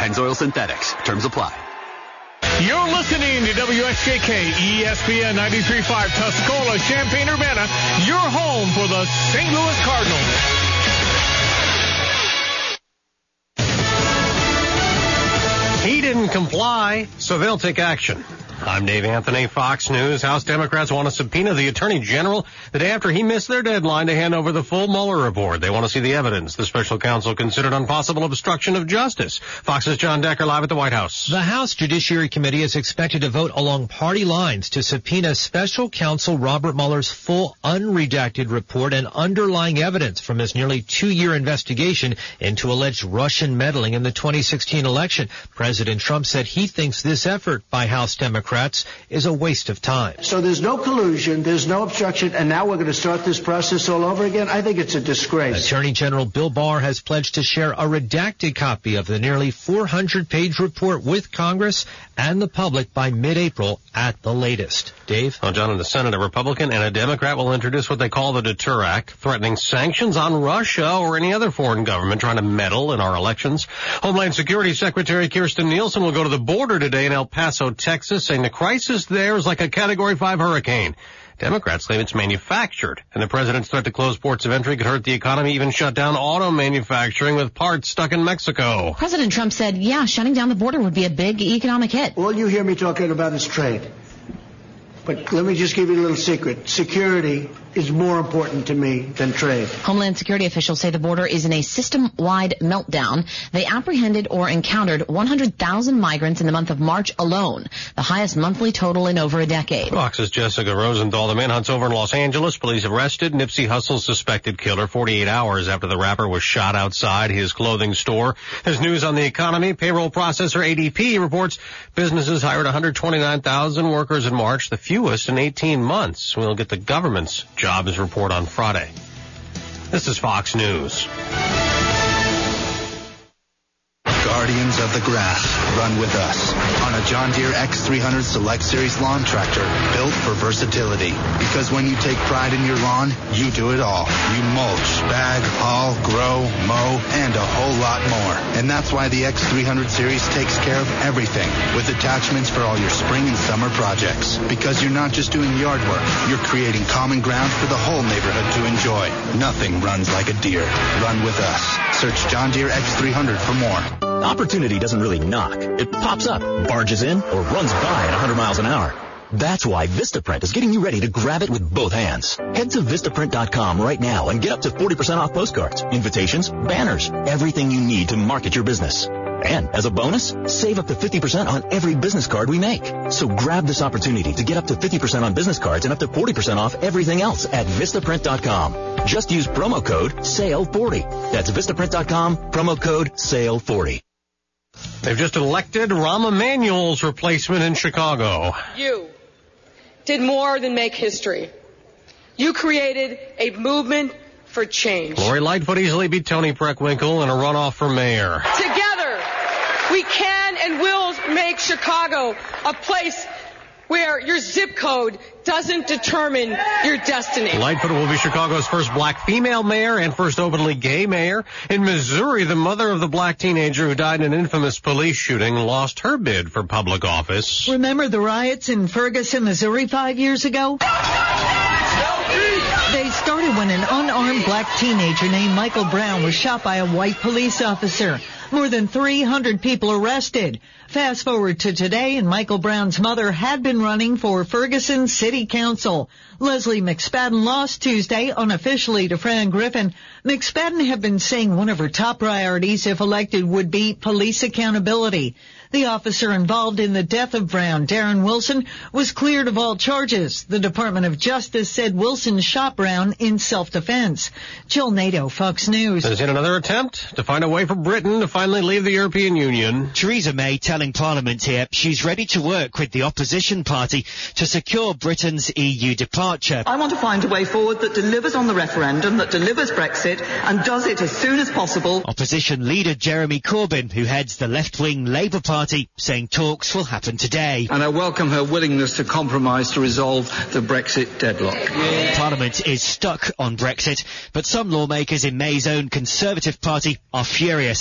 Pennzoil Synthetics. Terms apply. You're listening to WSJK ESPN 93.5 Tuscola, Champaign-Urbana, your home for the St. Louis Cardinals. He didn't comply, so they'll take action. I'm Dave Anthony, Fox News. House Democrats want to subpoena the Attorney General the day after he missed their deadline to hand over the full Mueller report. They want to see the evidence the special counsel considered on possible obstruction of justice. Fox's John Decker live at the White House. The House Judiciary Committee is expected to vote along party lines to subpoena special counsel Robert Mueller's full unredacted report and underlying evidence from his nearly 2-year investigation into alleged Russian meddling in the 2016 election. President Trump said he thinks this effort by House Democrats is a waste of time. So there's no collusion, there's no obstruction, and now we're going to start this process all over again? I think it's a disgrace. Attorney General Bill Barr has pledged to share a redacted copy of the nearly 400-page report with Congress and the public by mid-April at the latest. Dave? Well, John, in the Senate, a Republican and a Democrat will introduce what they call the Deter Act, threatening sanctions on Russia or any other foreign government trying to meddle in our elections. Homeland Security Secretary Kirstjen Nielsen will go to the border today in El Paso, Texas, saying the crisis there is like a Category 5 hurricane. Democrats claim it's manufactured, and the president's threat to close ports of entry could hurt the economy, even shut down auto manufacturing with parts stuck in Mexico. President Trump said, shutting down the border would be a big economic hit. All you hear me talking about is trade. But let me just give you a little secret. Security is more important to me than trade. Homeland Security officials say the border is in a system-wide meltdown. They apprehended or encountered 100,000 migrants in the month of March alone, the highest monthly total in over a decade. Fox's Jessica Rosenthal. The manhunt's over in Los Angeles. Police arrested Nipsey Hussle's suspected killer 48 hours after the rapper was shot outside his clothing store. There's news on the economy. Payroll processor ADP reports businesses hired 129,000 workers in March, the fewest in 18 months. We'll get the government's jobs report on Friday. This is Fox News. Guardians of the Grass, run with us on a John Deere X300 Select Series lawn tractor built for versatility. Because when you take pride in your lawn, you do it all. You mulch, bag, haul, grow, mow, and a whole lot more. And that's why the X300 Series takes care of everything with attachments for all your spring and summer projects. Because you're not just doing yard work, you're creating common ground for the whole neighborhood to enjoy. Nothing runs like a Deere. Run with us. Search John Deere X300 for more. Opportunity doesn't really knock. It pops up, barges in, or runs by at 100 miles an hour. That's why Vistaprint is getting you ready to grab it with both hands. Head to Vistaprint.com right now and get up to 40% off postcards, invitations, banners, everything you need to market your business. And as a bonus, save up to 50% on every business card we make. So grab this opportunity to get up to 50% on business cards and up to 40% off everything else at Vistaprint.com. Just use promo code SALE40. That's Vistaprint.com, promo code SALE40. They've just elected Rahm Emanuel's replacement in Chicago. You did more than make history. You created a movement for change. Lori Lightfoot easily beat Tony Preckwinkle in a runoff for mayor. Together, we can and will make Chicago a place where your zip code doesn't determine your destiny. Lightfoot will be Chicago's first black female mayor and first openly gay mayor. In Missouri, the mother of the black teenager who died in an infamous police shooting lost her bid for public office. Remember the riots in Ferguson, Missouri 5 years ago? They started when an unarmed black teenager named Michael Brown was shot by a white police officer. More than 300 people arrested. Fast forward to today, and Michael Brown's mother had been running for Ferguson City Council. Leslie McSpadden lost Tuesday unofficially to Fran Griffin. McSpadden had been saying one of her top priorities, if elected, would be police accountability. The officer involved in the death of Brown, Darren Wilson, was cleared of all charges. The Department of Justice said Wilson shot Brown in self-defense. Jill Nato, Fox News. There's yet another attempt to find a way for Britain to finally leave the European Union. Theresa May telling Parliament here she's ready to work with the opposition party to secure Britain's EU departure. I want to find a way forward that delivers on the referendum, that delivers Brexit, and does it as soon as possible. Opposition leader Jeremy Corbyn, who heads the left-wing Labour Party, saying talks will happen today. And I welcome her willingness to compromise to resolve the Brexit deadlock. Parliament is stuck on Brexit, but some lawmakers in May's own Conservative Party are furious at her offer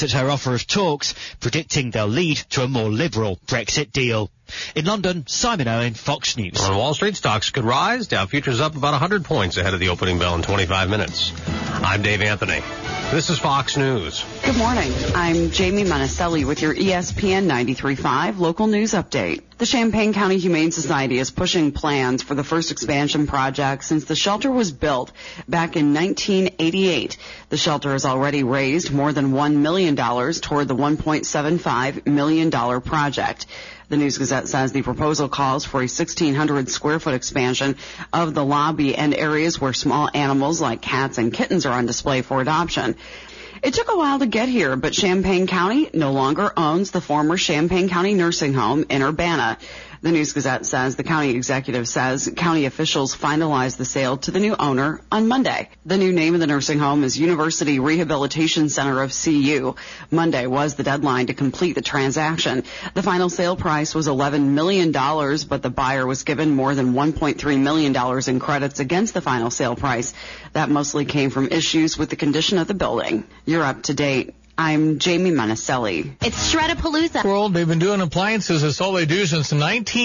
offer of talks, predicting they'll lead to a more liberal Brexit deal. In London, Simon Owen, Fox News. On Wall Street, stocks could rise. Dow futures up about 100 points ahead of the opening bell in 25 minutes. I'm Dave Anthony. This is Fox News. Good morning. I'm Jamie Monticelli with your ESPN 93.5 local news update. The Champaign County Humane Society is pushing plans for the first expansion project since the shelter was built back in 1988. The shelter has already raised more than $1 million toward the $1.75 million project. The News-Gazette says the proposal calls for a 1,600 square foot expansion of the lobby and areas where small animals like cats and kittens are on display for adoption. It took a while to get here, but Champaign County no longer owns the former Champaign County Nursing Home in Urbana. The News-Gazette says the county executive says county officials finalized the sale to the new owner on Monday. The new name of the nursing home is University Rehabilitation Center of CU. Monday was the deadline to complete the transaction. The final sale price was $11 million, but the buyer was given more than $1.3 million in credits against the final sale price. That mostly came from issues with the condition of the building. You're up to date. I'm Jamie Monticelli. It's Shredapalooza. World, they've been doing appliances. That's all they do since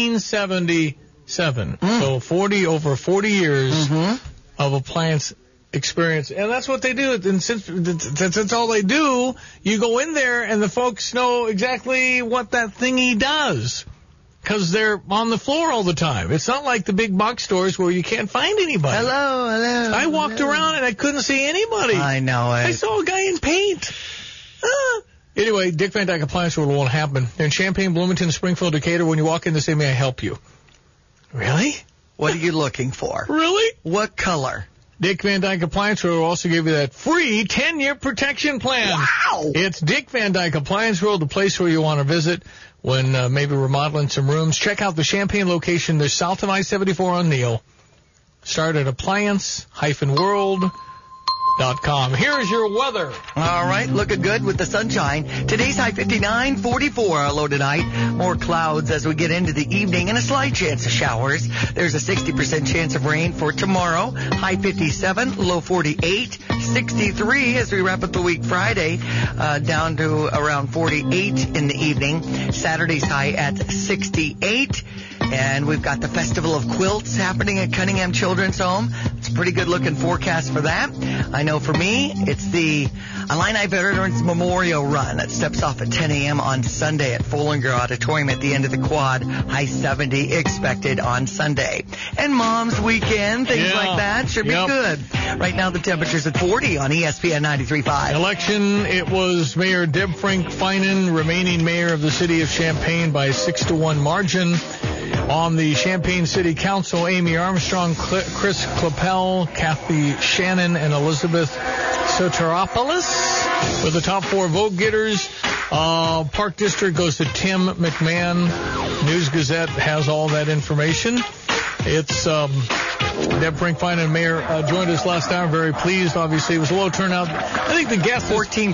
1977. So over 40 years of appliance experience. And that's what they do. And since that's all they do, you go in there and the folks know exactly what that thingy does. Because they're on the floor all the time. It's not like the big box stores where you can't find anybody. Hello. I walked around and I couldn't see anybody. I know it. I saw a guy in paint. Anyway, Dick Van Dyke Appliance World won't happen. They're in Champaign, Bloomington, Springfield, Decatur. When you walk in, they say, "May I help you?" Really? What are you looking for? Really? What color? Dick Van Dyke Appliance World will also give you that free 10-year protection plan. Wow! It's Dick Van Dyke Appliance World, the place where you want to visit when maybe remodeling some rooms. Check out the Champaign location. They're south of I-74 on Neal. Start at appliance-world.com. Here is your weather. All right, looking good with the sunshine. Today's high 59, 44 a low tonight. More clouds as we get into the evening and a slight chance of showers. There's a 60% chance of rain for tomorrow. High 57, low 48, 63 as we wrap up the week Friday, down to around 48 in the evening. Saturday's high at 68. And we've got the Festival of Quilts happening at Cunningham Children's Home. It's a pretty good-looking forecast for that. I know for me, it's the Illini Veterans Memorial Run that steps off at 10 a.m. on Sunday at Follinger Auditorium at the end of the quad. High 70 expected on Sunday. And Mom's Weekend, things like that, should be good. Right now the temperature's at 40 on ESPN 93.5. Election, it was Mayor Deb Frank Finan, remaining mayor of the city of Champaign by a 6-1 margin. On the Champaign City Council, Amy Armstrong, Chris Clappel, Kathy Shannon, and Elizabeth Soteropoulos were the top 4 vote getters. Park District goes to Tim McMahon. News-Gazette has all that information. It's Deb Frank Finan, mayor, joined us last hour. Very pleased. Obviously, it was a low turnout. I think the guess 14%.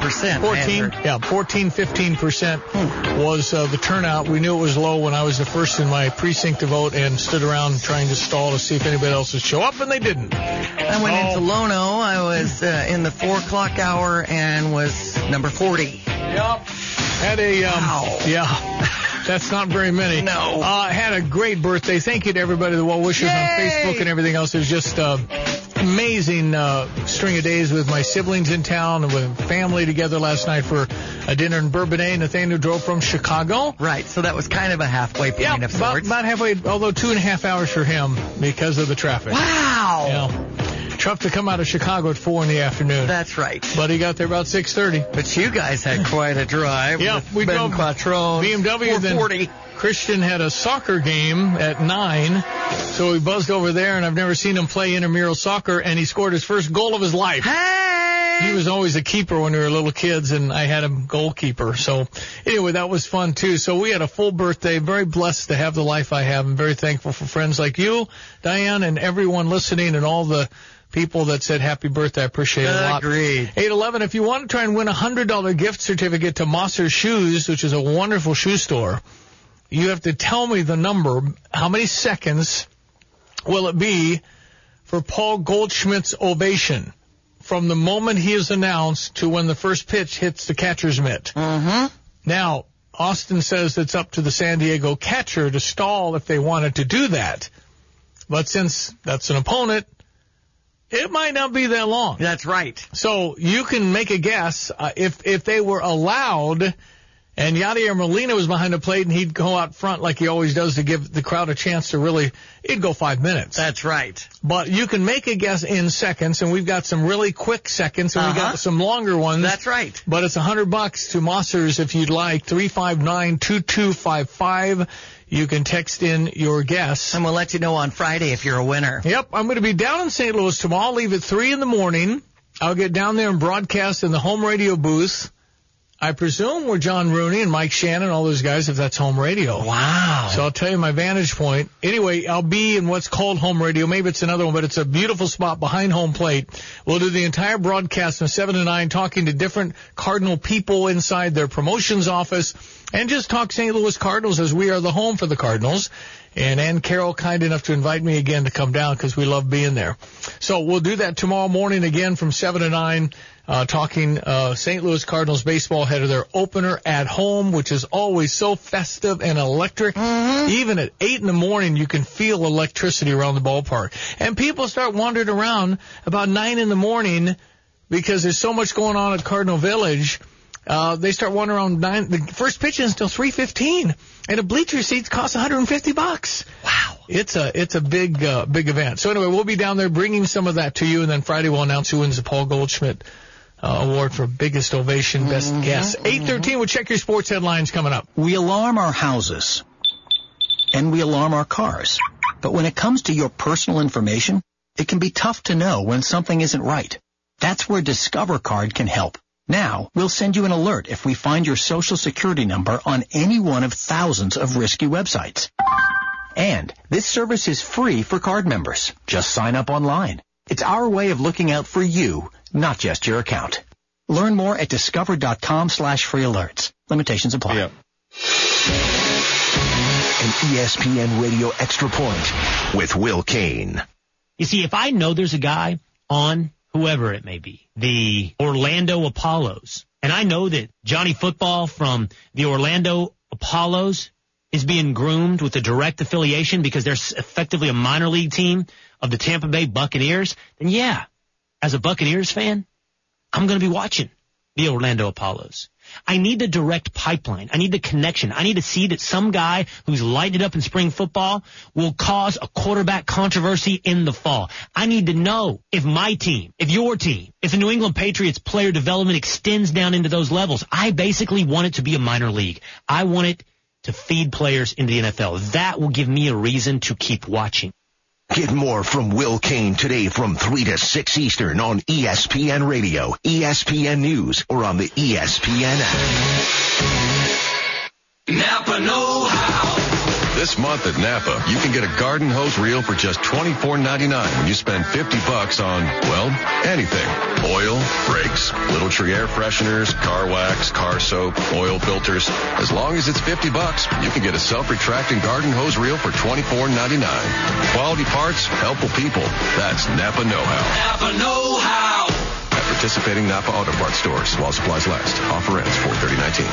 15% was the turnout. We knew it was low when I was the first in my precinct to vote and stood around trying to stall to see if anybody else would show up, and they didn't. I went into Lono. I was in the 4 o'clock hour and was number 40. Yep. Had a That's not very many. No. Had a great birthday. Thank you to everybody, the well wishers on Facebook and everything else. It was just amazing string of days with my siblings in town and with family together last night for a dinner in Bourbonnais. Nathaniel drove from Chicago. Right, so that was kind of a halfway point of sorts. About halfway, although 2.5 hours for him because of the traffic. Wow. Yeah. Tough to come out of Chicago at 4 in the afternoon. That's right. But he got there about 6:30. But you guys had quite a drive. Yeah, we drove Quattrone, BMW. Then Christian had a soccer game at 9, so we buzzed over there, and I've never seen him play intramural soccer, and he scored his first goal of his life. Hey! He was always a keeper when we were little kids, and I had him goalkeeper. So anyway, that was fun, too. So we had a full birthday. Very blessed to have the life I have. I'm very thankful for friends like you, Diane, and everyone listening, and all the people that said happy birthday. I appreciate it a lot. Agreed. 811, if you want to try and win a $100 gift certificate to Mosser Shoes, which is a wonderful shoe store, you have to tell me the number. How many seconds will it be for Paul Goldschmidt's ovation? from the moment he is announced to when the first pitch hits the catcher's mitt. Mm-hmm. Now, Austin says it's up to the San Diego catcher to stall if they wanted to do that. But since that's an opponent, it might not be that long. That's right. So you can make a guess if they were allowed, and Yadier Molina was behind the plate and he'd go out front like he always does to give the crowd a chance to really, it'd go 5 minutes. That's right. But you can make a guess in seconds, and we've got some really quick seconds, and we've got some longer ones. That's right. But it's $100 to Mossers if you'd like, 359-2255. You can text in your guess. And we'll let you know on Friday if you're a winner. Yep, I'm going to be down in St. Louis tomorrow. I'll leave at 3 in the morning. I'll get down there and broadcast in the home radio booth. I presume we're John Rooney and Mike Shannon, all those guys, if that's home radio. Wow. So I'll tell you my vantage point. Anyway, I'll be in what's called home radio. Maybe it's another one, but it's a beautiful spot behind home plate. We'll do the entire broadcast from 7 to 9, talking to different Cardinal people inside their promotions office, and just talk St. Louis Cardinals as we are the home for the Cardinals. And Ann Carroll kind enough to invite me again to come down because we love being there. So we'll do that tomorrow morning again from 7 to 9. Talking St. Louis Cardinals baseball ahead of their opener at home, which is always so festive and electric. Mm-hmm. Even at 8 in the morning, you can feel electricity around the ballpark. And people start wandering around about 9 in the morning because there's so much going on at Cardinal Village. They start wandering around 9. The first pitch is until 3:15, and a bleacher seats cost $150. Wow. It's a big event. So anyway, we'll be down there bringing some of that to you, and then Friday we'll announce who wins the Paul Goldschmidt award for biggest ovation, best guess. 8:13, we'll check your sports headlines coming up. We alarm our houses, and we alarm our cars. But when it comes to your personal information, it can be tough to know when something isn't right. That's where Discover Card can help. Now, we'll send you an alert if we find your social security number on any one of thousands of risky websites. And this service is free for card members. Just sign up online. It's our way of looking out for you, not just your account. Learn more at discover.com/free alerts. Limitations apply. Yep. An ESPN Radio Extra Point with Will Kane. You see, if I know there's a guy on whoever it may be, the Orlando Apollos, and I know that Johnny Football from the Orlando Apollos is being groomed with a direct affiliation because they're effectively a minor league team of the Tampa Bay Buccaneers, then yeah, as a Buccaneers fan, I'm going to be watching the Orlando Apollos. I need the direct pipeline. I need the connection. I need to see that some guy who's lighted up in spring football will cause a quarterback controversy in the fall. I need to know if my team, if your team, if the New England Patriots player development extends down into those levels. I basically want it to be a minor league. I want it to feed players into the NFL. That will give me a reason to keep watching. Get more from Will Kane today from 3 to 6 Eastern on ESPN Radio, ESPN News, or on the ESPN app. Napa know-how. This month at Napa, you can get a garden hose reel for just $24.99 when you spend $50 on, well, anything. Oil, brakes, Little Tree air fresheners, car wax, car soap, oil filters. As long as it's $50, you can get a self-retracting garden hose reel for $24.99. Quality parts, helpful people. That's Napa know-how. Napa know-how. At participating Napa Auto Parts stores while supplies last. Offer ends 4/30/19.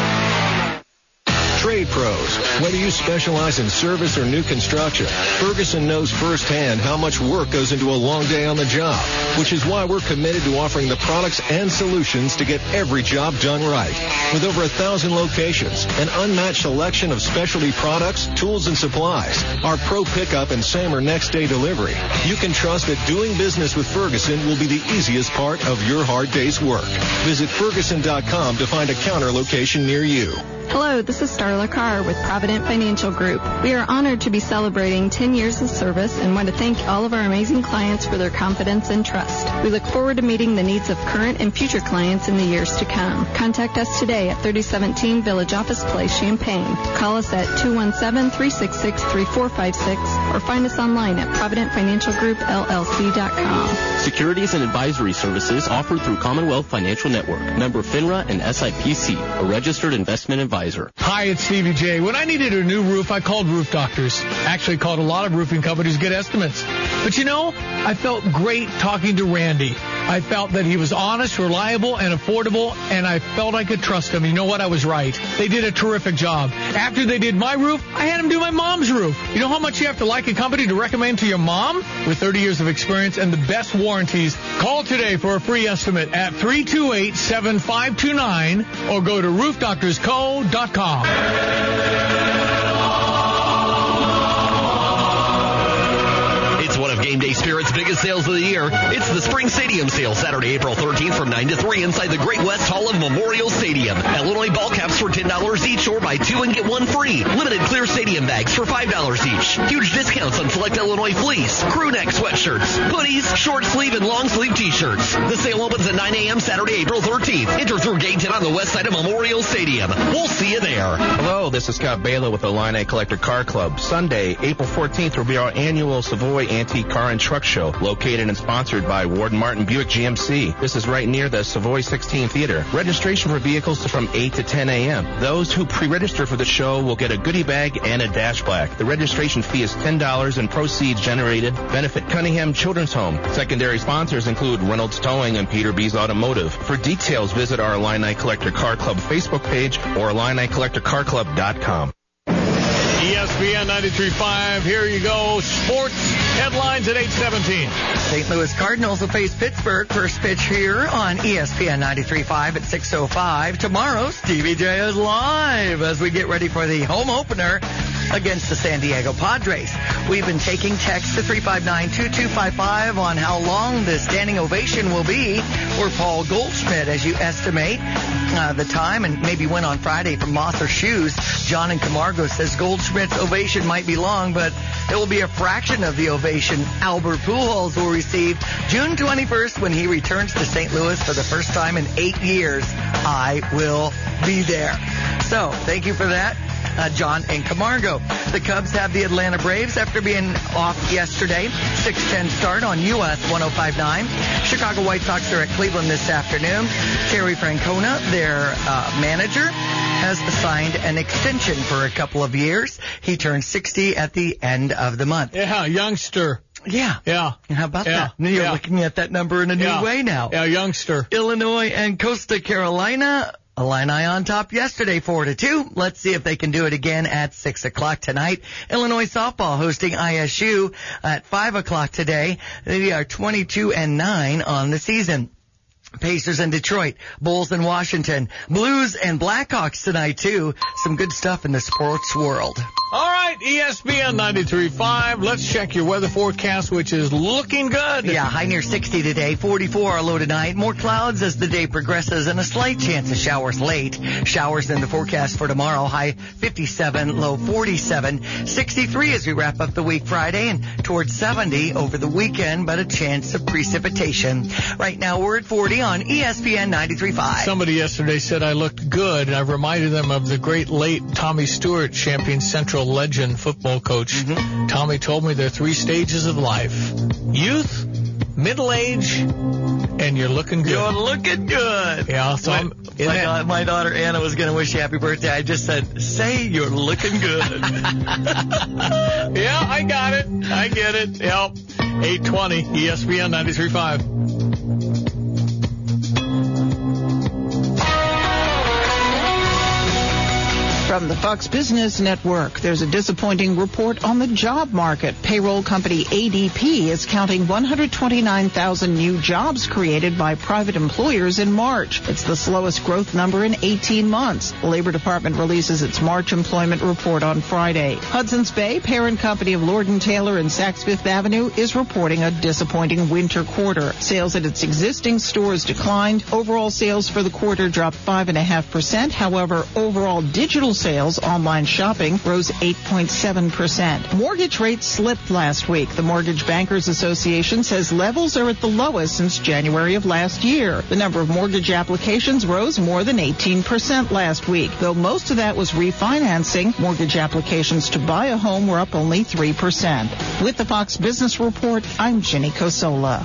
Trade pros. Whether you specialize in service or new construction, Ferguson knows firsthand how much work goes into a long day on the job, which is why we're committed to offering the products and solutions to get every job done right. With over 1,000 locations, an unmatched selection of specialty products, tools, and supplies, our pro pickup and same or next day delivery, you can trust that doing business with Ferguson will be the easiest part of your hard day's work. Visit Ferguson.com to find a counter location near you. Hello, this is Starla Carr with Provident Financial Group. We are honored to be celebrating 10 years of service and want to thank all of our amazing clients for their confidence and trust. We look forward to meeting the needs of current and future clients in the years to come. Contact us today at 3017 Village Office Place, Champaign. Call us at 217-366-3456 or find us online at ProvidentFinancialGroupLLC.com. Securities and advisory services offered through Commonwealth Financial Network. Member FINRA and SIPC, a registered investment advisor. Hi, it's Stevie J. When I needed a new roof, I called Roof Doctors. Actually called a lot of roofing companies to get estimates. But you know, I felt great talking to Randy. I felt that he was honest, reliable, and affordable, and I felt I could trust him. You know what? I was right. They did a terrific job. After they did my roof, I had them do my mom's roof. You know how much you have to like a company to recommend to your mom? With 30 years of experience and the best warranties, call today for a free estimate at 328-7529 or go to roofdoctorsco.com. One of Game Day Spirit's biggest sales of the year. It's the Spring Stadium Sale, Saturday, April 13th from 9 to 3 inside the Great West Hall of Memorial Stadium. Illinois ball caps for $10 each or buy 2 and get 1 free. Limited clear stadium bags for $5 each. Huge discounts on select Illinois fleece, crew neck sweatshirts, hoodies, short sleeve and long sleeve t-shirts. The sale opens at 9 a.m. Saturday, April 13th. Enter through Gate 10 on the west side of Memorial Stadium. We'll see you there. Hello, this is Scott Baylor with the Illini Collector Car Club. Sunday, April 14th will be our annual Savoy Antique Car and Truck Show, located and sponsored by Warden Martin Buick GMC. This is right near the Savoy 16 Theater. Registration for vehicles is from 8 to 10 a.m. Those who pre-register for the show will get a goodie bag and a dash plaque. The registration fee is $10 and proceeds generated benefit Cunningham Children's Home. Secondary sponsors include Reynolds Towing and Peter B's Automotive. For details, visit our Illini Collector Car Club Facebook page or IlliniCollectorCarClub.com. ESPN 93.5. Here you go. Sports headlines at 8:17. St. Louis Cardinals will face Pittsburgh. First pitch here on ESPN 93.5 at 6:05. Tomorrow, Stevie J is live as we get ready for the home opener against the San Diego Padres. We've been taking text to 359-2255 on how long the standing ovation will be for Paul Goldschmidt as you estimate the time and maybe win on Friday from Moss or Shoes. John in Camargo says Goldschmidt's ovation might be long, but it will be a fraction of the ovation Albert Pujols will receive June 21st when he returns to St. Louis for the first time in 8 years. I will be there. So, thank you for that. John in Camargo. The Cubs have the Atlanta Braves after being off yesterday. 6:10 start on US 105.9. Chicago White Sox are at Cleveland this afternoon. Terry Francona, their manager, has signed an extension for a couple of years. He turns 60 at the end of the month. Yeah, youngster. Yeah. Yeah. How about that? You're looking at that number in a new way now. Yeah, youngster. Illinois and Costa Carolina. Illini on top yesterday, 4-2. Let's see if they can do it again at 6 o'clock tonight. Illinois softball hosting ISU at 5 o'clock today. They are 22-9 on the season. Pacers in Detroit, Bulls in Washington, Blues and Blackhawks tonight too. Some good stuff in the sports world. All right, ESPN 93.5. Let's check your weather forecast, which is looking good. Yeah, high near 60 today, 44 our low tonight. More clouds as the day progresses and a slight chance of showers late. Showers in the forecast for tomorrow, high 57, low 47. 63 as we wrap up the week Friday and towards 70 over the weekend, but a chance of precipitation. Right now we're at 40 on ESPN 93.5. Somebody yesterday said I looked good, and I reminded them of the great late Tommy Stewart, Champion Central legend football coach. Mm-hmm. Tommy told me there are 3 stages of life: youth, middle age, and you're looking good. You're looking good. Yeah, so my daughter Anna was going to wish you happy birthday. I just said, say you're looking good. Yeah, I got it. I get it. Yep. 8:20, ESPN 93.5. From the Fox Business Network, there's a disappointing report on the job market. Payroll company ADP is counting 129,000 new jobs created by private employers in March. It's the slowest growth number in 18 months. The Labor Department releases its March employment report on Friday. Hudson's Bay, parent company of Lord & Taylor and Saks Fifth Avenue, is reporting a disappointing winter quarter. Sales at its existing stores declined. Overall sales for the quarter dropped 5.5%. However, overall digital sales, online shopping, rose 8.7%. Mortgage rates slipped last week. The Mortgage Bankers Association says levels are at the lowest since January of last year. The number of mortgage applications rose more than 18% last week. Though most of that was refinancing, mortgage applications to buy a home were up only 3%. With the Fox Business Report, I'm Ginny Cosola.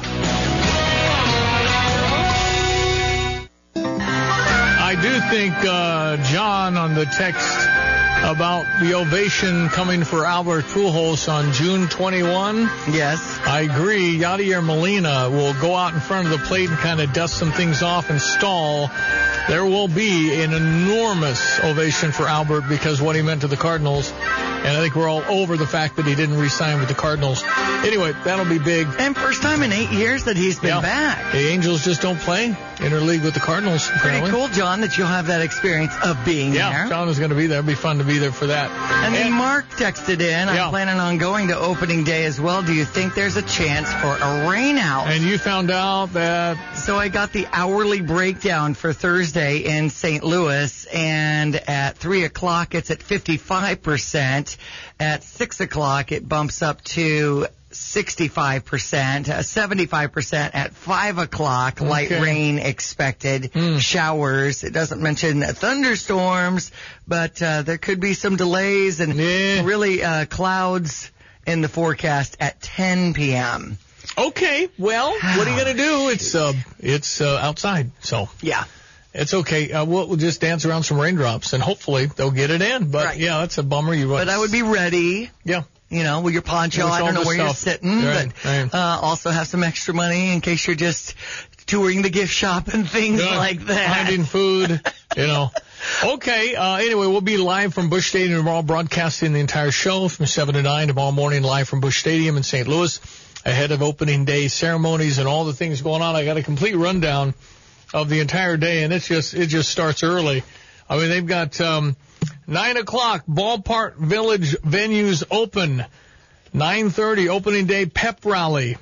I do think John on the text about the ovation coming for Albert Pujols on June 21. Yes. I agree. Yadier Molina will go out in front of the plate and kind of dust some things off and stall. There will be an enormous ovation for Albert because what he meant to the Cardinals. And I think we're all over the fact that he didn't re-sign with the Cardinals. Anyway, that'll be big. And first time in 8 years that he's been back. The Angels just don't play interleague with the Cardinals, apparently. Pretty cool, John, that you'll have that experience of being there. Yeah, John is going to be there. It'll be fun to be there for that. And then Mark texted in, I'm planning on going to opening day as well. Do you think there's a chance for a rain out? And you found out that... So I got the hourly breakdown for Thursday in St. Louis, and at 3 o'clock it's at 55%. At 6 o'clock it bumps up to 65%, 75% at 5 o'clock, light rain expected, showers. It doesn't mention thunderstorms, but there could be some delays and really clouds in the forecast at 10 p.m. Okay, well, what are you going to do? It's outside, so. Yeah. It's okay. We'll just dance around some raindrops, and hopefully they'll get it in. But, yeah, that's a bummer. But I would be ready. Yeah. You know, with your poncho. I don't know where you're sitting, but also have some extra money in case you're just touring the gift shop and things like that. Finding food, you know. Okay, anyway, we'll be live from Busch Stadium tomorrow, broadcasting the entire show from 7 to 9 tomorrow morning, live from Busch Stadium in St. Louis, ahead of opening day ceremonies and all the things going on. I got a complete rundown of the entire day, and it just starts early. I mean, they've got 9 o'clock, Ballpark Village venues open. 9:30, opening day pep rally.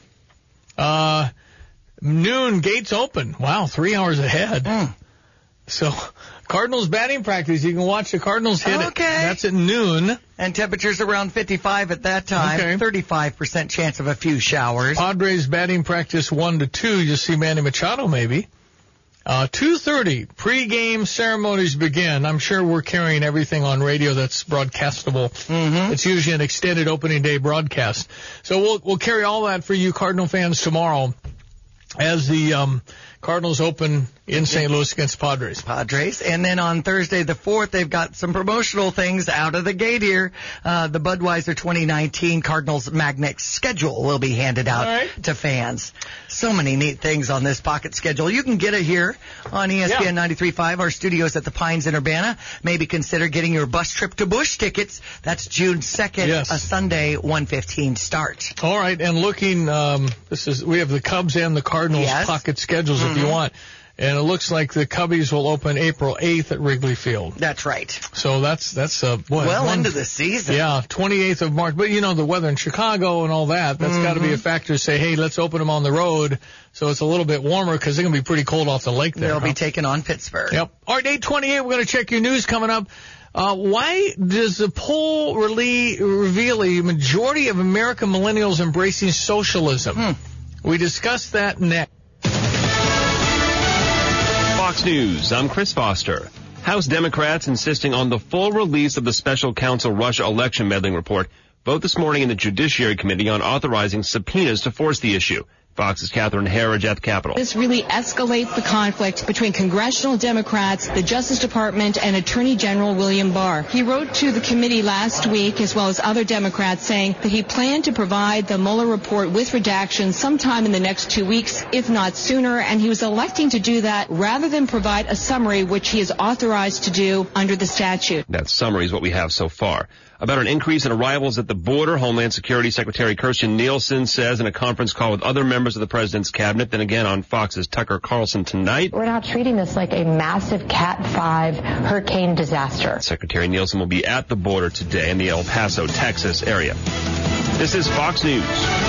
Noon, gates open. Wow, 3 hours ahead. So, Cardinals batting practice. You can watch the Cardinals hit it. That's at noon. And temperatures around 55 at that time. 35% chance of a few showers. Padres batting practice 1 to 2. You'll see Manny Machado maybe. 2:30, pregame ceremonies begin. I'm sure we're carrying everything on radio that's broadcastable. It's usually an extended opening day broadcast. So we'll carry all that for you Cardinal fans tomorrow as the Cardinals open in St. Louis against Padres. And then on Thursday the 4th, they've got some promotional things out of the gate here. The Budweiser 2019 Cardinals Magnet schedule will be handed out to fans. So many neat things on this pocket schedule. You can get it here on ESPN 93.5, our studios at the Pines in Urbana. Maybe consider getting your bus trip to Busch tickets. That's June 2nd, a Sunday, 1:15 start. All right, and looking, we have the Cubs and the Cardinals pocket schedules if you want. And it looks like the Cubbies will open April 8th at Wrigley Field. That's right. So that's into the season. Yeah, 28th of March. But, you know, the weather in Chicago and all that, that's got to be a factor to say, hey, let's open them on the road so it's a little bit warmer because they're going to be pretty cold off the lake there. They'll be taking on Pittsburgh. Yep. All right, 8:28, we're going to check your news coming up. Why does the poll reveal a majority of American millennials embracing socialism? We discuss that next. Fox News, I'm Chris Foster. House Democrats insisting on the full release of the special counsel Russia election meddling report vote this morning in the Judiciary Committee on authorizing subpoenas to force the issue. Fox's Catherine Herridge at the Capitol. This really escalates the conflict between congressional Democrats, the Justice Department, and Attorney General William Barr. He wrote to the committee last week, as well as other Democrats, saying that he planned to provide the Mueller report with redactions sometime in the next 2 weeks, if not sooner, and he was electing to do that rather than provide a summary, which he is authorized to do under the statute. That summary is what we have so far. About an increase in arrivals at the border, Homeland Security Secretary Kirstjen Nielsen says in a conference call with other members of the president's cabinet, then again on Fox's Tucker Carlson tonight. We're not treating this like a massive Cat 5 hurricane disaster. Secretary Nielsen will be at the border today in the El Paso, Texas area. This is Fox News.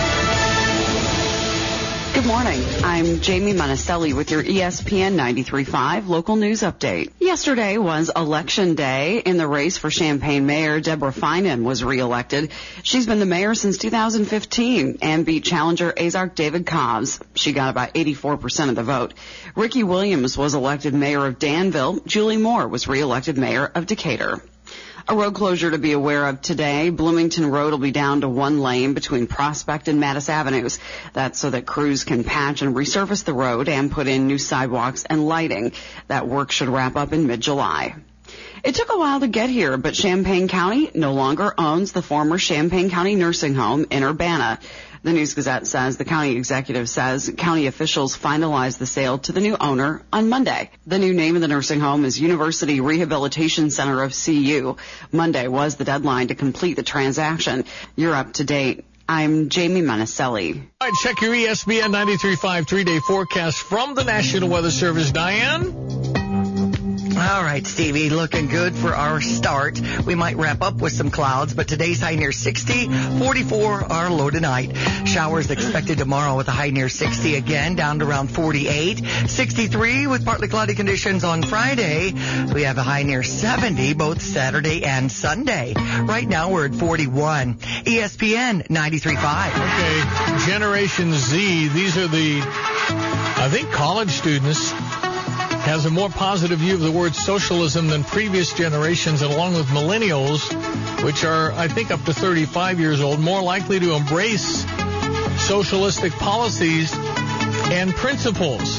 Good morning. I'm Jamie Monticelli with your ESPN 93.5 local news update. Yesterday was Election Day. In the race for Champaign Mayor, Deborah Finan was reelected. She's been the mayor since 2015 and beat challenger Azark David Cobbs. She got about 84% of the vote. Ricky Williams was elected mayor of Danville. Julie Moore was reelected mayor of Decatur. A road closure to be aware of today. Bloomington Road will be down to one lane between Prospect and Mattis Avenues. That's so that crews can patch and resurface the road and put in new sidewalks and lighting. That work should wrap up in mid-July. It took a while to get here, but Champaign County no longer owns the former Champaign County nursing home in Urbana. The News-Gazette says the county executive says county officials finalized the sale to the new owner on Monday. The new name of the nursing home is University Rehabilitation Center of CU. Monday was the deadline to complete the transaction. You're up to date. I'm Jamie Monticelli. All right, check your ESPN 93.5 3-day forecast from the National Weather Service. Diane? All right, Stevie, looking good for our start. We might wrap up with some clouds, but today's high near 60, 44 our low tonight. Showers expected tomorrow with a high near 60 again, down to around 48. 63 with partly cloudy conditions on Friday. We have a high near 70 both Saturday and Sunday. Right now we're at 41. ESPN 93.5. Okay, Generation Z, these are the, I think, college students. Has a more positive view of the word socialism than previous generations, and along with millennials, which are, I think, up to 35 years old, more likely to embrace socialistic policies and principles.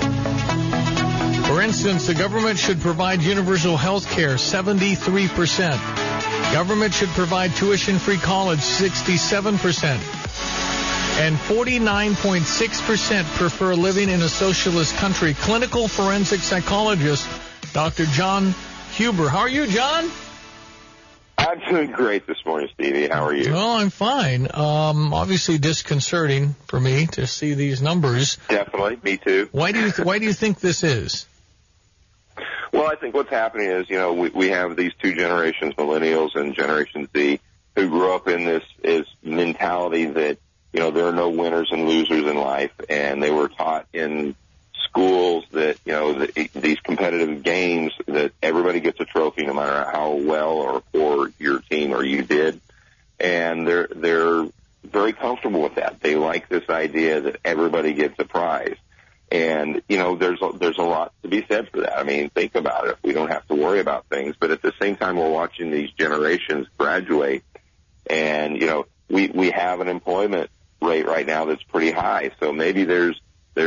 For instance, the government should provide universal health care, 73%. Government should provide tuition-free college, 67%. And 49.6% prefer living in a socialist country. Clinical forensic psychologist, Dr. John Huber. How are you, John? I'm doing great this morning, Stevie. How are you? Well, I'm fine. Obviously disconcerting for me to see these numbers. Definitely. Me too. Why do you think this is? Well, I think what's happening is, we have these two generations, millennials and Generation Z, who grew up in this mentality that, there are no winners and losers in life, and they were taught in schools that, these competitive games, that everybody gets a trophy no matter how well or poor your team or you did. And they're very comfortable with that. They like this idea that everybody gets a prize. And, there's a lot to be said for that. I mean, think about it. We don't have to worry about things. But at the same time, we're watching these generations graduate, and, we have an employment rate right now that's pretty high. So maybe there's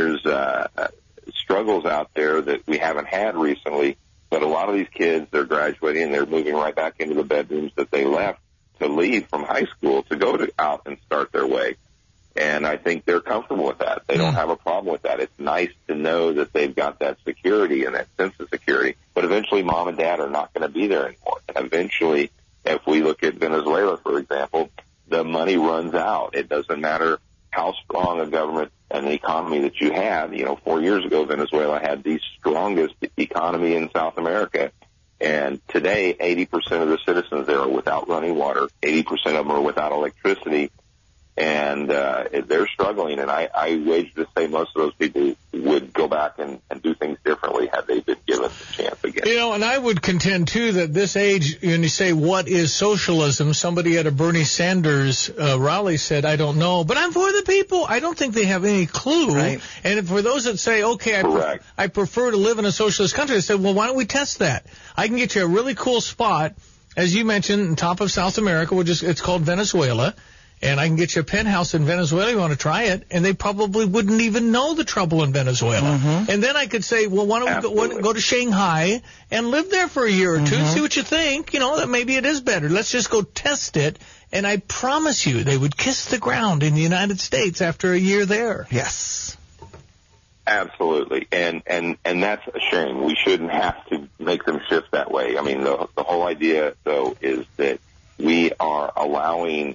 struggles out there that we haven't had recently, but a lot of these kids, they're graduating and they're moving right back into the bedrooms that they left to leave from high school to go out and start their way. And I think they're comfortable with that. They don't have a problem with that. It's nice to know that they've got that security and that sense of security. But eventually mom and dad are not going to be there anymore. And eventually, if we look at Venezuela, for example, the money runs out. It doesn't matter how strong a government and the economy that you have. 4 years ago, Venezuela had the strongest economy in South America. And today, 80% of the citizens there are without running water. 80% of them are without electricity. And they're struggling. And I wager to say most of those people would go back and do things differently had they been given the chance again. And I would contend, too, that this age, when you say, what is socialism, somebody at a Bernie Sanders rally said, I don't know, but I'm for the people. I don't think they have any clue. Right. And for those that say, okay, I prefer to live in a socialist country, I said, well, why don't we test that? I can get you a really cool spot, as you mentioned, on top of South America, it's called Venezuela. And I can get you a penthouse in Venezuela. You want to try it? And they probably wouldn't even know the trouble in Venezuela. Mm-hmm. And then I could say, well, why don't we go to Shanghai and live there for a year or two, see what you think. That maybe it is better. Let's just go test it. And I promise you, they would kiss the ground in the United States after a year there. Yes. Absolutely. And that's a shame. We shouldn't have to make them shift that way. I mean, the whole idea, though, is that we are allowing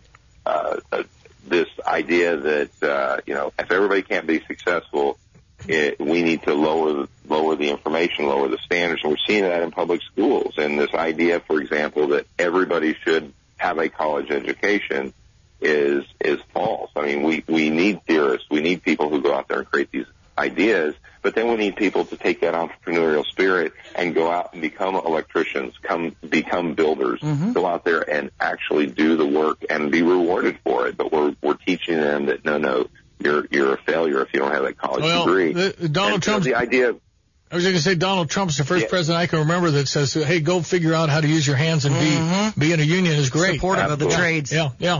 this idea that, if everybody can't be successful, we need to lower the information, lower the standards. And we're seeing that in public schools. And this idea, for example, that everybody should have a college education is false. I mean, we need theorists. We need people who go out there and create these ideas. But then we need people to take that entrepreneurial spirit and go out and become electricians, become builders, go out there and actually do the work and be rewarded for it. But we're teaching them that no, you're a failure if you don't have that college degree. Donald Trump. The idea. I was going to say Donald Trump's the first president I can remember that says, "Hey, go figure out how to use your hands and be in a union is great." Supportive of the trades. Yeah.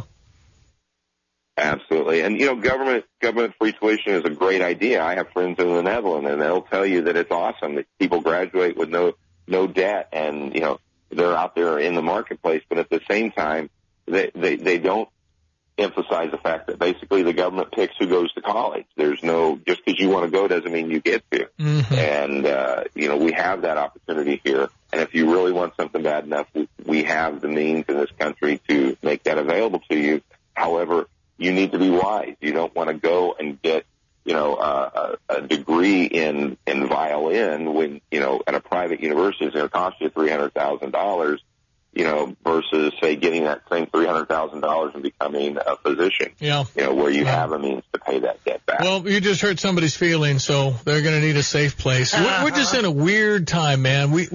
Absolutely. And, government free tuition is a great idea. I have friends in the Netherlands, and they'll tell you that it's awesome that people graduate with no debt. And, they're out there in the marketplace, but at the same time, they don't emphasize the fact that basically the government picks who goes to college. There's no, just because you want to go doesn't mean you get to. Mm-hmm. And, we have that opportunity here. And if you really want something bad enough, we have the means in this country to make that available to you. However, you need to be wise. You don't want to go and get, a degree in violin when, at a private university is going to cost you $300,000. Versus, say, getting that same $300,000 and becoming a physician. Yeah. Where you have a means to pay that debt back. Well, you just hurt somebody's feelings, so they're going to need a safe place. We're just in a weird time, man. We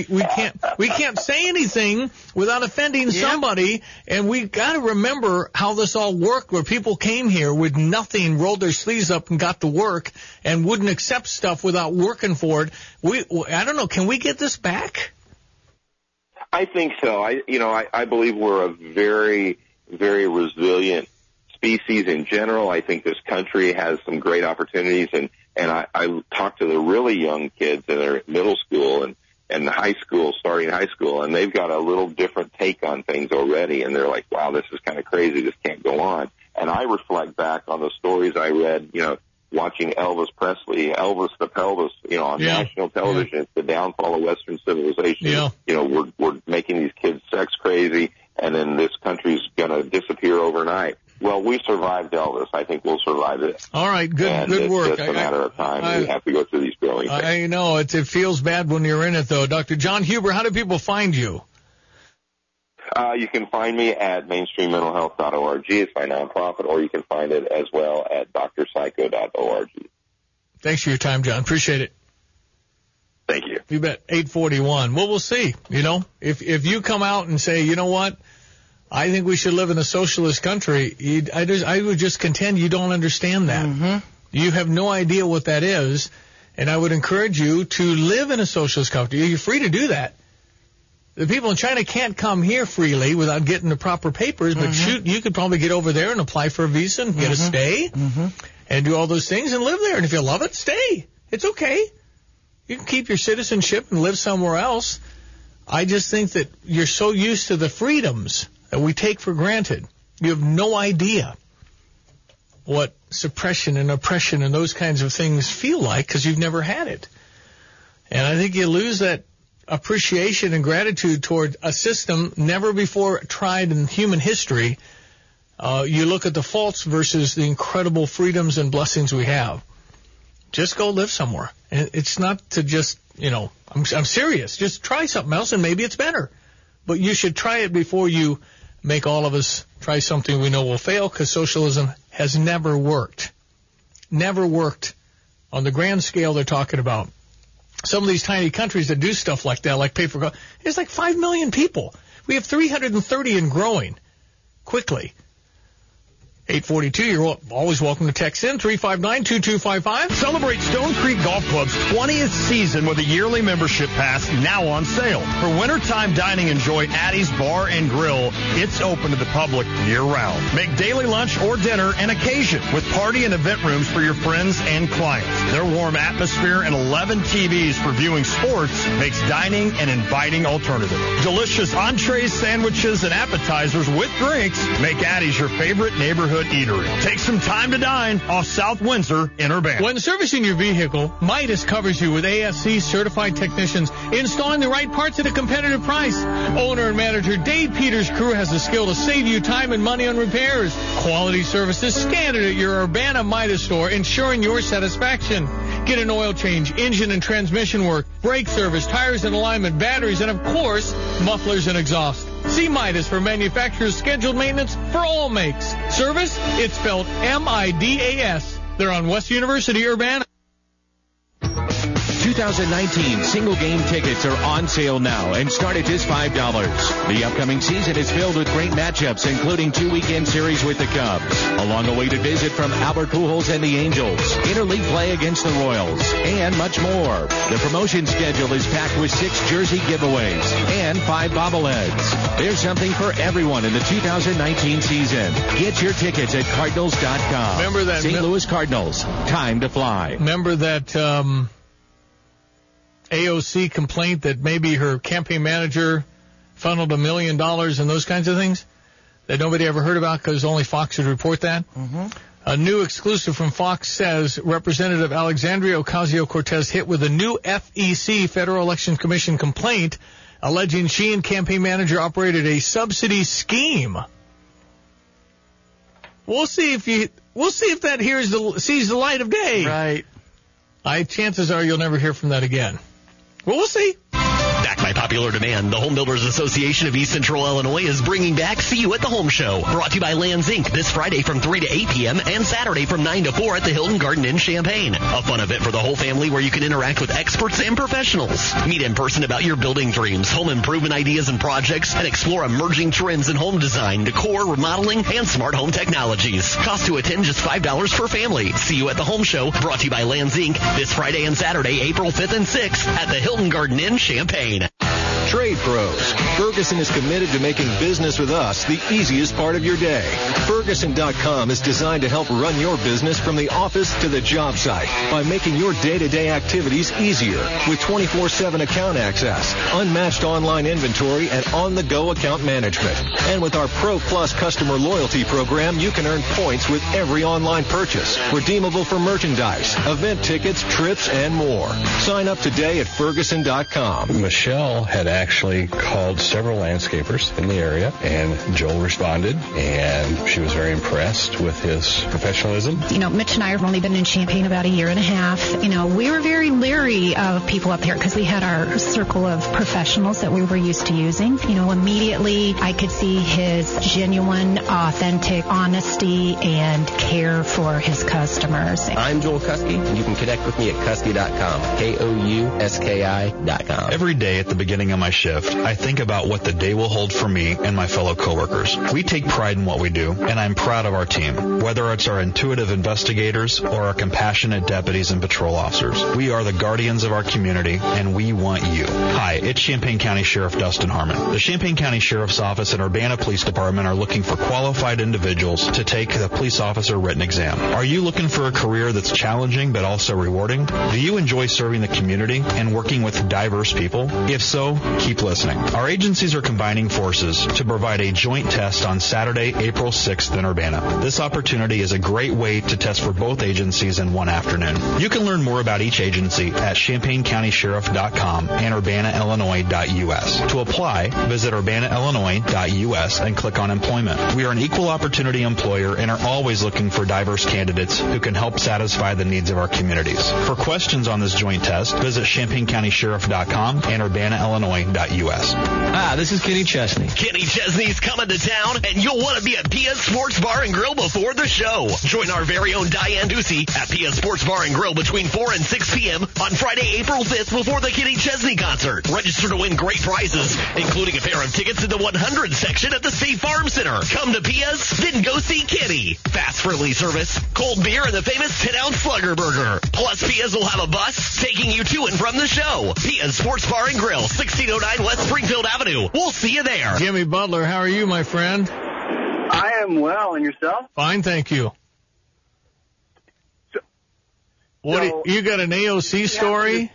can't say anything without offending somebody, and we got to remember how this all worked, where people came here with nothing, rolled their sleeves up, and got to work, and wouldn't accept stuff without working for it. I don't know. Can we get this back? I think so. I believe we're a very, very resilient species in general. I think this country has some great opportunities, and I talk to the really young kids that are at middle school and high school, starting high school, and they've got a little different take on things already, and they're like, wow, this is kind of crazy. This can't go on. And I reflect back on the stories I read, watching Elvis Presley, Elvis the Pelvis, on national television. It's the downfall of Western civilization. Yeah. We're making these kids sex crazy, and then this country's going to disappear overnight. Well, we survived Elvis. I think we'll survive it. All right, good work. It's just a matter of time. We have to go through these growing things. I know. It feels bad when you're in it, though. Dr. John Huber, how do people find you? You can find me at mainstreammentalhealth.org. It's my nonprofit, or you can find it as well at drpsycho.org. Thanks for your time, John. Appreciate it. Thank you. You bet. 841. Well, we'll see. If you come out and say, you know what, I think we should live in a socialist country, I would just contend you don't understand that. Mm-hmm. You have no idea what that is, and I would encourage you to live in a socialist country. You're free to do that. The people in China can't come here freely without getting the proper papers, but you could probably get over there and apply for a visa and get a stay and do all those things and live there. And if you love it, stay. It's okay. You can keep your citizenship and live somewhere else. I just think that you're so used to the freedoms that we take for granted. You have no idea what suppression and oppression and those kinds of things feel like because you've never had it. And I think you lose that appreciation and gratitude toward a system never before tried in human history. You look at the faults versus the incredible freedoms and blessings we have. Just go live somewhere. And it's not to just, I'm serious. Just try something else and maybe it's better. But you should try it before you make all of us try something we know will fail, because socialism has never worked. Never worked on the grand scale they're talking about. Some of these tiny countries that do stuff like that, like pay for God, there's like 5 million people. We have 330 and growing quickly. 842, you're always welcome to text in, 359-2255. Celebrate Stone Creek Golf Club's 20th season with a yearly membership pass now on sale. For wintertime dining, enjoy Addie's Bar and Grill. It's open to the public year-round. Make daily lunch or dinner an occasion with party and event rooms for your friends and clients. Their warm atmosphere and 11 TVs for viewing sports makes dining an inviting alternative. Delicious entrees, sandwiches, and appetizers with drinks make Addie's your favorite neighborhood eatery. Take some time to dine off South Windsor in Urbana. When servicing your vehicle, Midas covers you with ASC certified technicians installing the right parts at a competitive price. Owner and manager Dave Peters' crew has the skill to save you time and money on repairs. Quality services standard at your Urbana Midas store, ensuring your satisfaction. Get an oil change, engine and transmission work, brake service, tires and alignment, batteries, and of course, mufflers and exhaust. See Midas for manufacturer's scheduled maintenance for all makes. Service, it's spelled M-I-D-A-S. They're on West University, Urbana. 2019 single game tickets are on sale now and start at just $5. The upcoming season is filled with great matchups, including 2 weekend series with the Cubs, a long-awaited visit from Albert Pujols and the Angels, interleague play against the Royals, and much more. The promotion schedule is packed with 6 jersey giveaways and 5 bobbleheads. There's something for everyone in the 2019 season. Get your tickets at Cardinals.com. Remember that St. Louis Cardinals, time to fly. Remember that AOC complaint that maybe her campaign manager funneled $1 million and those kinds of things that nobody ever heard about because only Fox would report that. Mm-hmm. A new exclusive from Fox says Representative Alexandria Ocasio-Cortez hit with a new FEC, Federal Election Commission complaint, alleging she and campaign manager operated a subsidy scheme. We'll see if that sees the light of day. Right. Chances are you'll never hear from that again. Well, we'll see. Backed by popular demand, the Home Builders Association of East Central Illinois is bringing back See You at the Home Show. Brought to you by Lands Inc. this Friday from 3 to 8 p.m. and Saturday from 9 to 4 at the Hilton Garden Inn Champaign. A fun event for the whole family where you can interact with experts and professionals. Meet in person about your building dreams, home improvement ideas and projects, and explore emerging trends in home design, decor, remodeling, and smart home technologies. Cost to attend just $5 per family. See You at the Home Show, brought to you by Lands Inc. this Friday and Saturday, April 5th and 6th at the Hilton Garden Inn Champaign. Trade Pros. Ferguson is committed to making business with us the easiest part of your day. Ferguson.com is designed to help run your business from the office to the job site by making your day-to-day activities easier with 24/7 account access, unmatched online inventory, and on-the-go account management. And with our Pro Plus customer loyalty program, you can earn points with every online purchase, redeemable for merchandise, event tickets, trips, and more. Sign up today at Ferguson.com. Michelle had actually called several landscapers in the area, and Joel responded, and she was very impressed with his professionalism. You know, Mitch and I have only been in Champaign about a year and a half. You know, we were very leery of people up here because we had our circle of professionals that we were used to using. You know, immediately I could see his genuine, authentic honesty and care for his customers. I'm Joel Kuski, and you can connect with me at Kuski.com, KOUSKI.com. Every day at the beginning of my shift, I think about what the day will hold for me and my fellow coworkers. We take pride in what we do, and I'm proud of our team, whether it's our intuitive investigators or our compassionate deputies and patrol officers. We are the guardians of our community, and we want you. Hi, it's Champaign County Sheriff Dustin Harmon. The Champaign County Sheriff's Office and Urbana Police Department are looking for qualified individuals to take the police officer written exam. Are you looking for a career that's challenging but also rewarding? Do you enjoy serving the community and working with diverse people? If so, keep listening. Our agencies are combining forces to provide a joint test on Saturday, April 6th in Urbana. This opportunity is a great way to test for both agencies in one afternoon. You can learn more about each agency at ChampaignCountySheriff.com and UrbanaIllinois.us. To apply, visit UrbanaIllinois.us and click on Employment. We are an equal opportunity employer and are always looking for diverse candidates who can help satisfy the needs of our communities. For questions on this joint test, visit ChampaignCountySheriff.com and UrbanaIllinois.us. Hi, this is Kenny Chesney. Kenny Chesney's coming to town, and you'll want to be at Pia's Sports Bar and Grill before the show. Join our very own Diane Ducey at Pia's Sports Bar and Grill between 4 and 6 p.m. on Friday, April 5th before the Kenny Chesney concert. Register to win great prizes, including a pair of tickets in the 100 section at the State Farm Center. Come to Pia's, then go see Kenny. Fast, friendly service, cold beer, and the famous 10-ounce Slugger Burger. Plus, Pia's will have a bus taking you to and from the show. Pia's Sports Bar and Grill, 1609 West Springfield Avenue. We'll see you there. Jimmy Butler, how are you, my friend? I am well, and yourself? Fine, thank you. You got an AOC story?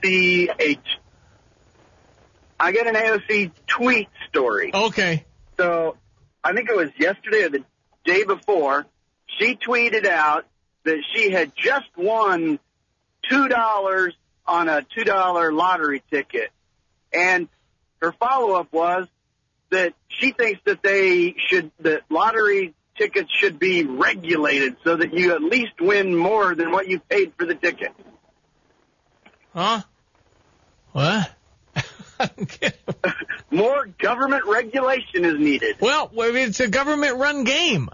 I got an AOC tweet story. Okay. So, I think it was yesterday or the day before, she tweeted out that she had just won $2 on a $2 lottery ticket. And her follow-up was that she thinks that that lottery tickets should be regulated so that you at least win more than what you paid for the ticket. Huh? What? More government regulation is needed. Well, it's a government-run game.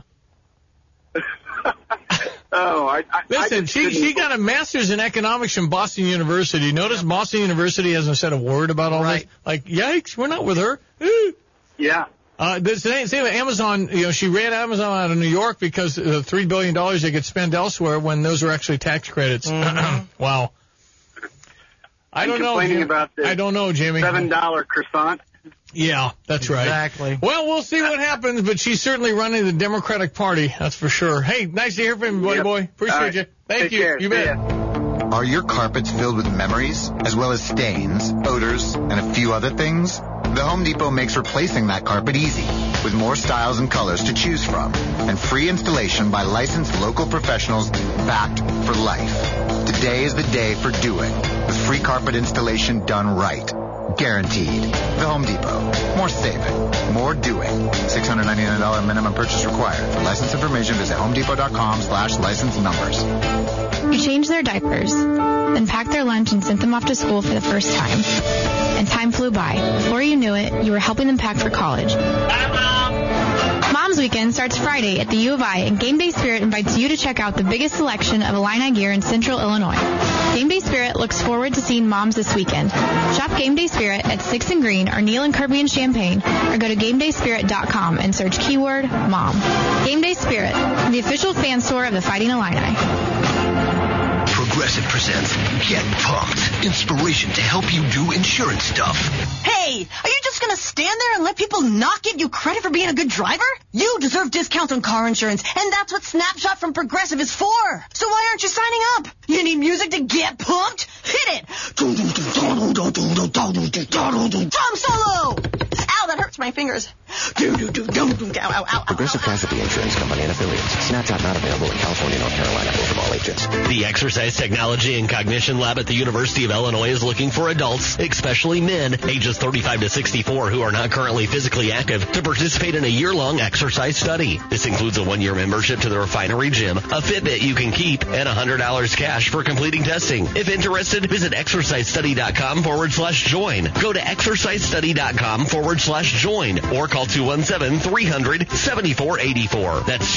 Listen, she got a master's in economics from Boston University. Notice Boston University hasn't said a word about all this. Like, yikes, we're not with her. Yeah. The same with Amazon. You know, she ran Amazon out of New York because of the $3 billion they could spend elsewhere when those are actually tax credits. Mm-hmm. Wow. I don't know, Jimmy. $7 croissant. Yeah, that's right. Exactly. Well, we'll see what happens, but she's certainly running the Democratic Party, that's for sure. Hey, nice to hear from you, buddy boy. Appreciate you. Thank you. Care. You bet. Are your carpets filled with memories, as well as stains, odors, and a few other things? The Home Depot makes replacing that carpet easy, with more styles and colors to choose from, and free installation by licensed local professionals backed for life. Today is the day for doing, with free carpet installation done right. Guaranteed. The Home Depot. More saving. More doing. $699 minimum purchase required. For license information, visit homedepot.com/license numbers. You changed their diapers, then packed their lunch and sent them off to school for the first time. And time flew by. Before you knew it, you were helping them pack for college. Mom's Weekend starts Friday at the U of I, and Game Day Spirit invites you to check out the biggest selection of Illini gear in Central Illinois. Game Day Spirit looks forward to seeing moms this weekend. Shop Game Day Spirit at 6th and Green or Neal and Kirby in Champaign, or go to GameDaySpirit.com and search keyword Mom. Game Day Spirit, the official fan store of the Fighting Illini. Progressive presents Get Pumped. Inspiration to help you do insurance stuff. Hey, are you just going to stand there and let people not give you credit for being a good driver? You deserve discounts on car insurance, and that's what Snapshot from Progressive is for. So why aren't you signing up? You need music to get pumped? Hit it! Drum solo! Ow, that hurts my fingers. Progressive Casualty Insurance Company and affiliates. Snapshot not available in California, North Carolina, or from all agents. The Exercise Technology and Cognition Lab at the University of Illinois is looking for adults, especially men, ages 35 to 64 who are not currently physically active, to participate in a year-long exercise study. This includes a 1-year membership to the Refinery Gym, a Fitbit you can keep, and $100 cash for completing testing. If interested, visit exercisestudy.com/join. Go to exercisestudy.com/join or call 217-300-7484. That's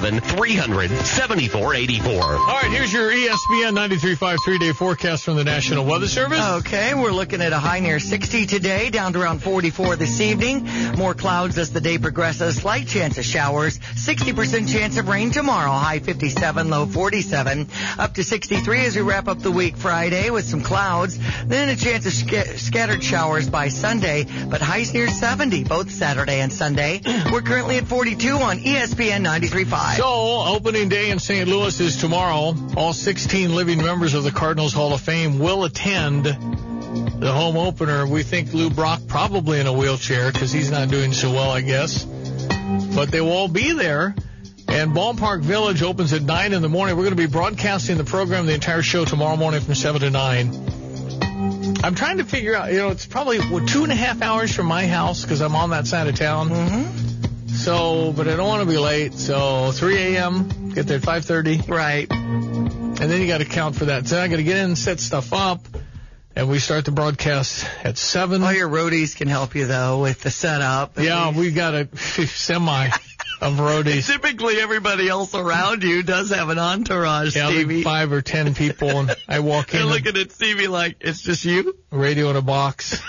217-300-7484. All right, here's your ESPN 93.5 3-day forecast from the National Weather Service. Okay, we're looking at a high near 60 today, down to around 44 this evening. More clouds as the day progresses. Slight chance of showers. 60% chance of rain tomorrow. High 57, low 47. Up to 63 as we wrap up the week Friday with some clouds. Then a chance of scattered showers by Sunday, but highs near 70 both Saturday and Sunday. We're currently at 42 on ESPN 93.5. So, opening day in St. Louis is tomorrow. All 16 living members of the Cardinals Hall of Fame will attend the home opener. We think Lou Brock probably in a wheelchair because he's not doing so well, I guess. But they will all be there. And Ballpark Village opens at 9 in the morning. We're going to be broadcasting the program, the entire show, tomorrow morning from 7 to 9. I'm trying to figure out, it's probably 2.5 hours from my house because I'm on that side of town. Mm-hmm. So, but I don't want to be late. So 3 a.m., get there at 5:30. Right. And then you got to count for that. So I got to get in and set stuff up. And we start the broadcast at 7. All your roadies can help you, though, with the setup. Yeah, we got a semi of roadies. Typically, everybody else around you does have an entourage, yeah, Stevie. 5 or 10 people, and I walk in. They're looking at Stevie like, it's just you? Radio in a box.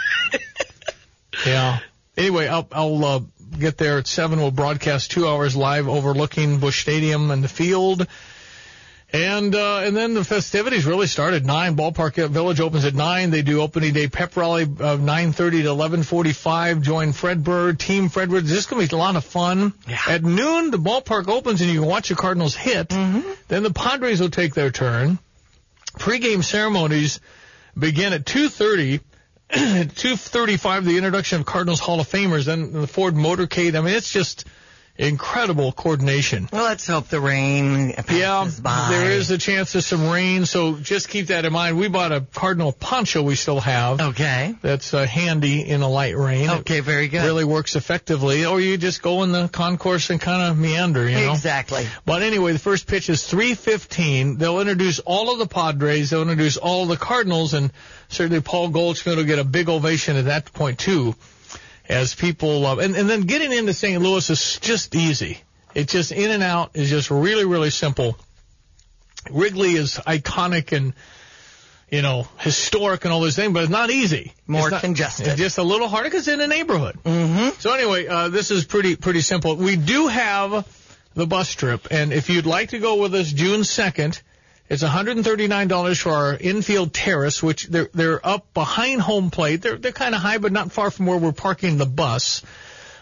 Yeah. Anyway, I'll get there at 7. We'll broadcast 2 hours live overlooking Busch Stadium and the field. And then the festivities really start at 9. Ballpark Village opens at 9. They do opening day pep rally of 9:30 to 11:45. Join Fredbird, Team Fredbird. This is going to be a lot of fun. Yeah. At noon, the ballpark opens and you can watch the Cardinals hit. Mm-hmm. Then the Padres will take their turn. Pre-game ceremonies begin at 2:30. At 2:35, the introduction of Cardinals Hall of Famers. Then the Ford Motorcade. I mean, it's just incredible coordination. Well, let's hope the rain passes by. There is a chance of some rain, so just keep that in mind. We bought a Cardinal poncho we still have. Okay. That's handy in a light rain. Okay, very good. It really works effectively. Or you just go in the concourse and kind of meander, Exactly. But anyway, the first pitch is 3:15. They'll introduce all of the Padres. They'll introduce all of the Cardinals, and certainly Paul Goldschmidt will get a big ovation at that point, too. As people love, and then getting into St. Louis is just easy. It's just in and out is just really, really simple. Wrigley is iconic and, historic and all those things, but it's not easy. More congested. It's just a little harder because it's in a neighborhood. Mm-hmm. So anyway, this is pretty simple. We do have the bus trip, and if you'd like to go with us June 2nd, it's $139 for our infield terrace, which they're up behind home plate. They're kind of high, but not far from where we're parking the bus.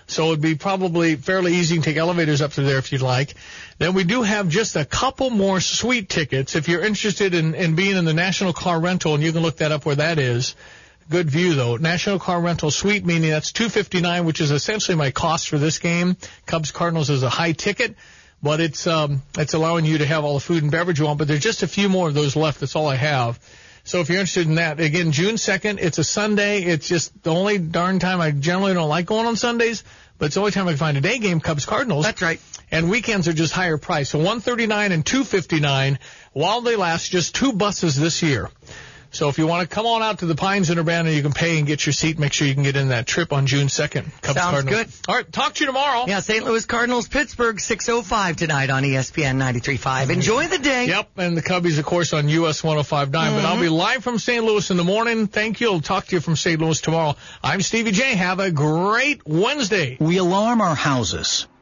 So it'd be probably fairly easy. You can take elevators up to there if you'd like. Then we do have just a couple more suite tickets. If you're interested in being in the National Car Rental, and you can look that up where that is. Good view, though. National Car Rental Suite, meaning that's $259, which is essentially my cost for this game. Cubs-Cardinals is a high ticket, but it's allowing you to have all the food and beverage you want, but there's just a few more of those left. That's all I have. So if you're interested in that, again, June 2nd, it's a Sunday. It's just the only darn time I generally don't like going on Sundays, but it's the only time I can find a day game, Cubs-Cardinals. That's right. And weekends are just higher price. So $139 and $259 while they last, just 2 buses this year. So if you want to come on out to the Pines in Urbana, you can pay and get your seat. Make sure you can get in that trip on June 2nd. Cubs Sounds Cardinals. good. All right, talk to you tomorrow. Yeah, St. Louis Cardinals, Pittsburgh, 6:05 tonight on ESPN 93.5. Enjoy the day. Yep, and the Cubbies, of course, on US 105.9. But I'll be live from St. Louis in the morning. Thank you. I'll talk to you from St. Louis tomorrow. I'm Stevie J. Have a great Wednesday. We alarm our houses